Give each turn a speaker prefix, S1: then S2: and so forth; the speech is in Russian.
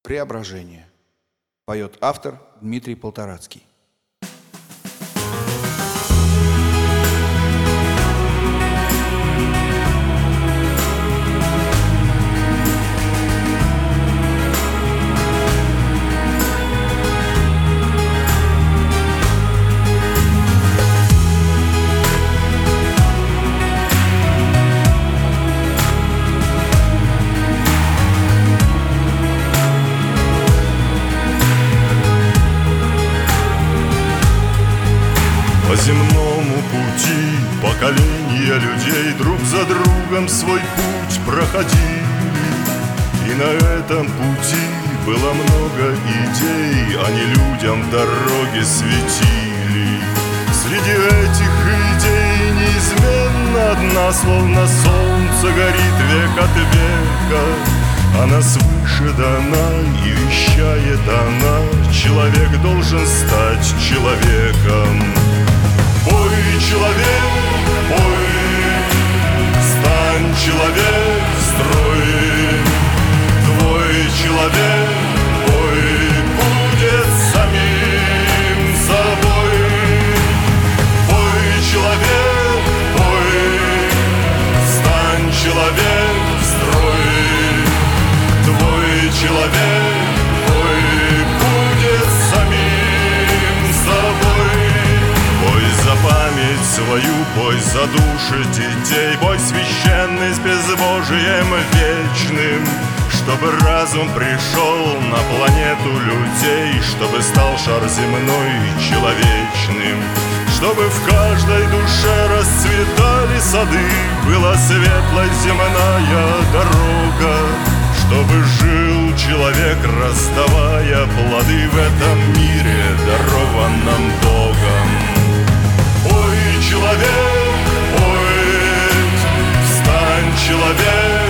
S1: Преображение. Поет автор Дмитрий Полторацкий.
S2: По земному пути поколения людей друг за другом свой путь проходили. И на этом пути было много идей, они людям дороги светили. Среди этих идей неизменно одна, словно солнце горит век от века. Она свыше дана и вещает она: человек должен стать человеком. Пой, человек, пой, стань человек, строй. Твой человек, пой, будет самим собой. Пой, человек, пой, стань человек, строй. Твой человек, пой, будет самим собой. Бой за память свою, бой за души детей, бой священный с безбожием вечным, чтобы разум пришел на планету людей, чтобы стал шар земной человечным, чтобы в каждой душе расцветали сады, была светлой земная дорога, чтобы жил человек, раздавая плоды в этом мире, дарованном Богом. Ой, человек, ой, встань, человек,